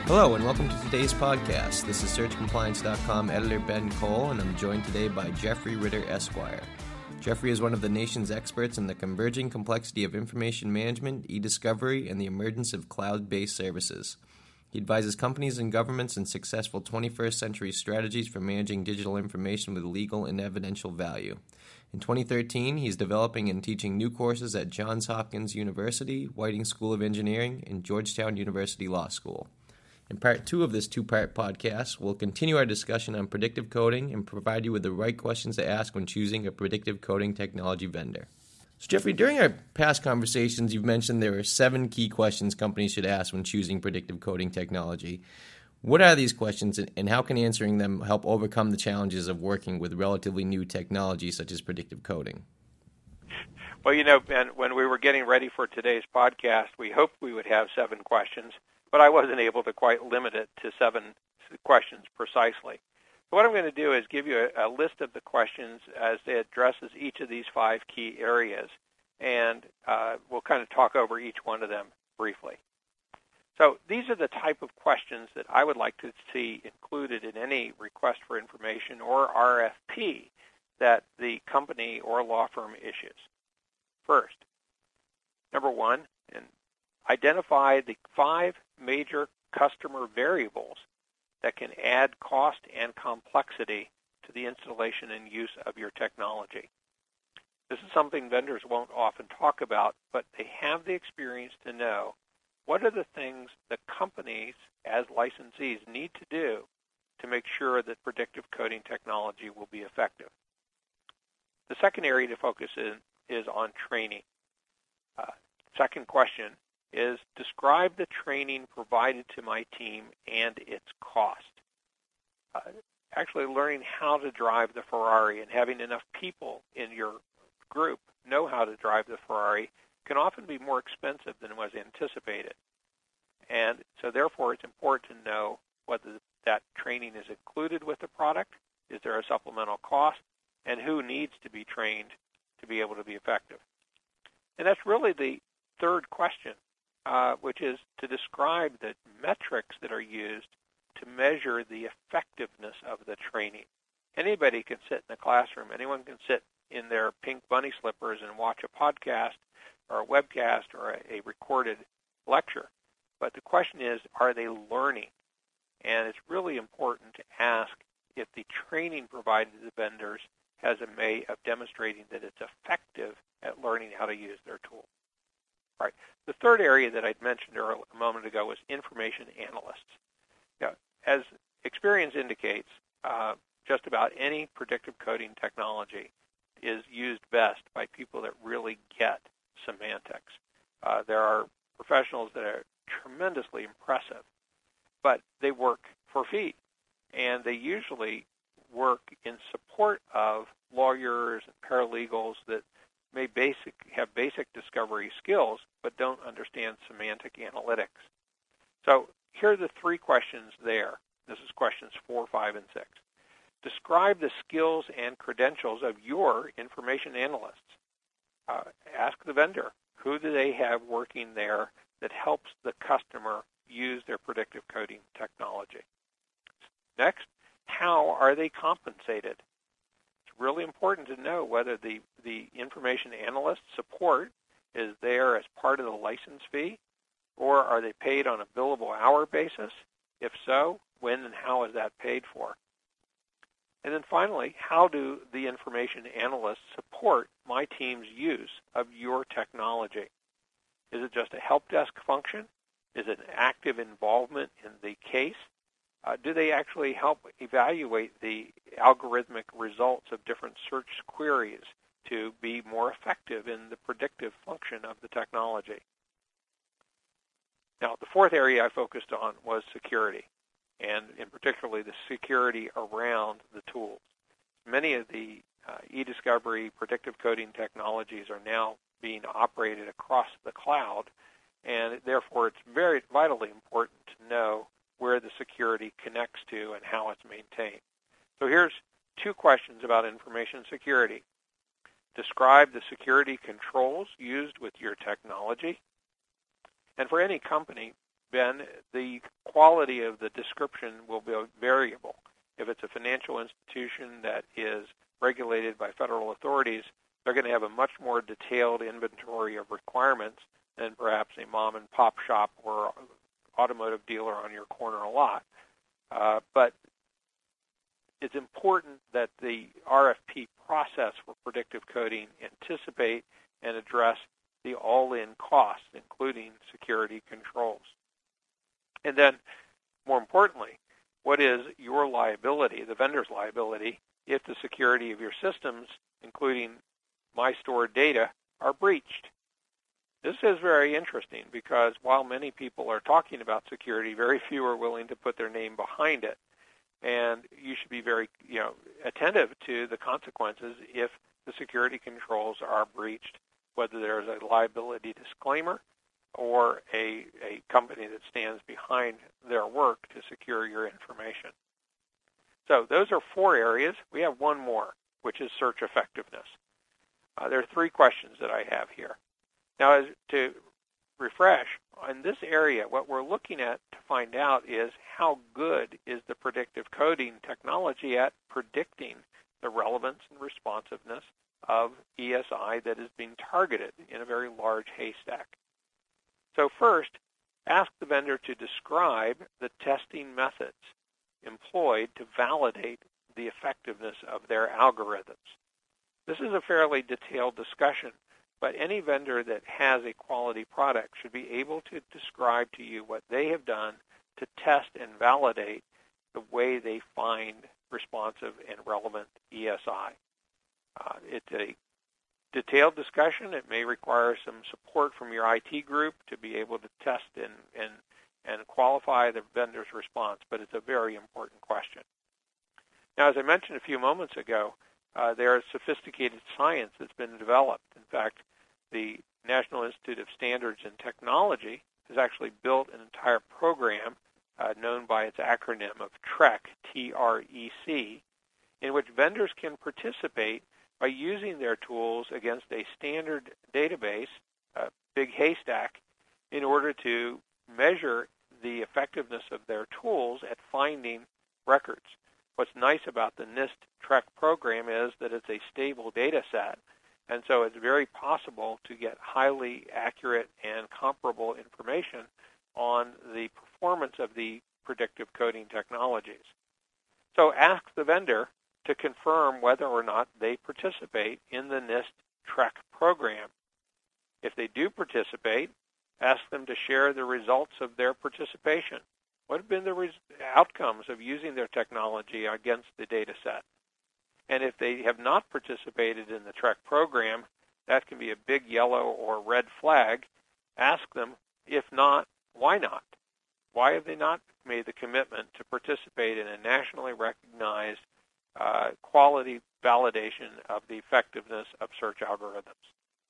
Hello and welcome to today's podcast. This is SearchCompliance.com editor Ben Cole, and I'm joined today by Jeffrey Ritter, Esquire. Jeffrey is one of the nation's experts in the converging complexity of information management, e-discovery, and the emergence of cloud-based services. He advises companies and governments in successful 21st century strategies for managing digital information with legal and evidential value. In 2013, he's developing and teaching new courses at Johns Hopkins University, Whiting School of Engineering, and Georgetown University Law School. In part 2 of this two-part podcast, we'll continue our discussion on predictive coding and provide you with the right questions to ask when choosing a predictive coding technology vendor. So Jeffrey, during our past conversations, you've mentioned there are 7 key questions companies should ask when choosing predictive coding technology. What are these questions, and how can answering them help overcome the challenges of working with relatively new technology such as predictive coding? Well, Ben, when we were getting ready for today's podcast, we hoped we would have 7 questions, but I wasn't able to quite limit it to 7 questions precisely. So what I'm going to do is give you a list of the questions as it addresses each of these 5 key areas, and we'll kind of talk over each one of them briefly. So these are the type of questions that I would like to see included in any request for information or RFP that the company or law firm issues. First, number 1, and identify the 5 major customer variables that can add cost and complexity to the installation and use of your technology. This is something vendors won't often talk about, but they have the experience to know what are the things the companies as licensees need to do to make sure that predictive coding technology will be effective. The second area to focus in is on training. Second question is describe the training provided to my team and its cost. Actually learning how to drive the Ferrari and having enough people in your group know how to drive the Ferrari can often be more expensive than was anticipated. And so therefore it's important to know whether that training is included with the product, is there a supplemental cost, and who needs to be trained to be able to be effective. And that's really the third question, which is to describe the metrics that are used to measure the effectiveness of the training. Anybody can sit in the classroom. Anyone can sit in their pink bunny slippers and watch a podcast or a webcast or a recorded lecture. But the question is, are they learning? And it's really important to ask if the training provided to the vendors has a way of demonstrating that it's effective at learning how to use their tool. All right. The third area that I'd mentioned a moment ago was information analysts. Now, as experience indicates, just about any predictive coding technology is used best by people that really get semantics. There are professionals that are tremendously impressive, but they work for fee, and they usually work in support of lawyers and paralegals that may have basic discovery skills but don't understand semantic analytics. So here are the 3 questions there. This is questions 4, 5, and 6. Describe the skills and credentials of your information analysts. Ask the vendor, who do they have working there that helps the customer use their predictive coding technology? Next, how are they compensated? It's really important to know whether the information analyst support is there as part of the license fee, or are they paid on a billable hour basis? If so, when and how is that paid for? And then finally, how do the information analysts support my team's use of your technology? Is it just a help desk function? Is it an active involvement in the case? Do they actually help evaluate the algorithmic results of different search queries to be more effective in the predictive function of the technology? Now, the fourth area I focused on was security, and in particularly the security around the tools. Many of the e-discovery predictive coding technologies are now being operated across the cloud, and therefore it's very vitally important to know where the security connects to and how it's maintained. So here's 2 questions about information security. Describe the security controls used with your technology. And for any company, Ben, the quality of the description will be variable. If it's a financial institution that is regulated by federal authorities, they're going to have a much more detailed inventory of requirements than perhaps a mom-and-pop shop or automotive dealer on your corner lot. But it's important that the RFP process for predictive coding anticipate and address the all-in costs, including security controls. And then, more importantly, what is your liability, the vendor's liability, if the security of your systems, including my stored data, are breached? This is very interesting because while many people are talking about security, very few are willing to put their name behind it. And you should be very, attentive to the consequences if the security controls are breached, whether there's a liability disclaimer or a company that stands behind their work to secure your information. So those are 4 areas. We have one more, which is search effectiveness. There are 3 questions that I have here. Now, to refresh, in this area, what we're looking at to find out is how good is the predictive coding technology at predicting the relevance and responsiveness of ESI that is being targeted in a very large haystack. So first, ask the vendor to describe the testing methods employed to validate the effectiveness of their algorithms. This is a fairly detailed discussion, but any vendor that has a quality product should be able to describe to you what they have done to test and validate the way they find responsive and relevant ESI. It's a detailed discussion. It may require some support from your IT group to be able to test and qualify the vendor's response, but it's a very important question. Now, as I mentioned a few moments ago, there is sophisticated science that's been developed. In fact, the National Institute of Standards and Technology has actually built an entire program known by its acronym of TREC, T-R-E-C, in which vendors can participate by using their tools against a standard database, a big haystack, in order to measure the effectiveness of their tools at finding records. What's nice about the NIST TREC program is that it's a stable data set, and so it's very possible to get highly accurate and comparable information on the performance of the predictive coding technologies. So ask the vendor to confirm whether or not they participate in the NIST TREC program. If they do participate, ask them to share the results of their participation. What have been the outcomes of using their technology against the data set? And if they have not participated in the TREC program, that can be a big yellow or red flag. Ask them, if not, why not? Why have they not made the commitment to participate in a nationally recognized quality validation of the effectiveness of search algorithms?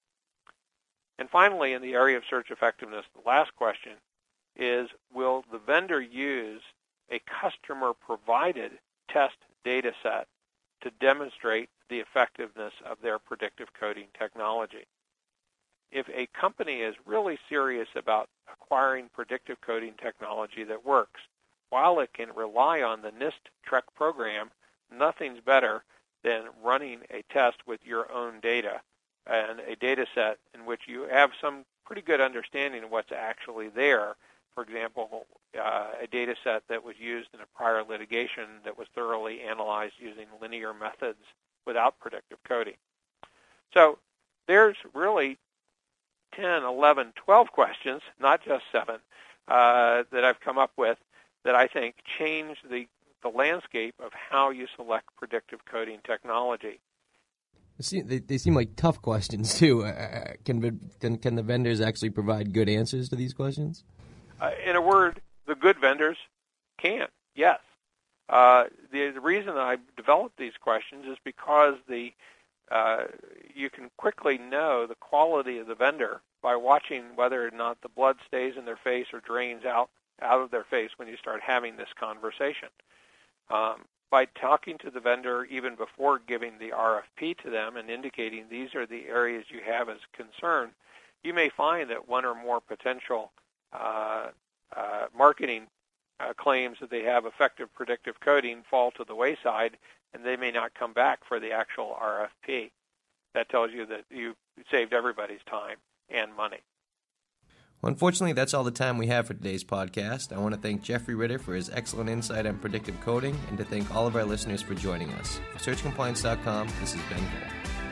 And finally, in the area of search effectiveness, the last question is, will the vendor use a customer-provided test data set to demonstrate the effectiveness of their predictive coding technology? If a company is really serious about acquiring predictive coding technology that works, while it can rely on the NIST TREC program, nothing's better than running a test with your own data and a data set in which you have some pretty good understanding of what's actually there. For example, a data set that was used in a prior litigation that was thoroughly analyzed using linear methods without predictive coding. So there's really 10, 11, 12 questions, not just 7, that I've come up with that I think change the landscape of how you select predictive coding technology. They seem like tough questions, too. Can the vendors actually provide good answers to these questions? In a word, the good vendors can, yes. The reason I developed these questions is because you can quickly know the quality of the vendor by watching whether or not the blood stays in their face or drains out of their face when you start having this conversation. By talking to the vendor even before giving the RFP to them and indicating these are the areas you have as concern, you may find that one or more potential marketing claims that they have effective predictive coding fall to the wayside, and they may not come back for the actual RFP. That tells you that you saved everybody's time and money. Well, unfortunately, that's all the time we have for today's podcast. I want to thank Jeffrey Ritter for his excellent insight on predictive coding, and to thank all of our listeners for joining us. For SearchCompliance.com, this is Ben Cole.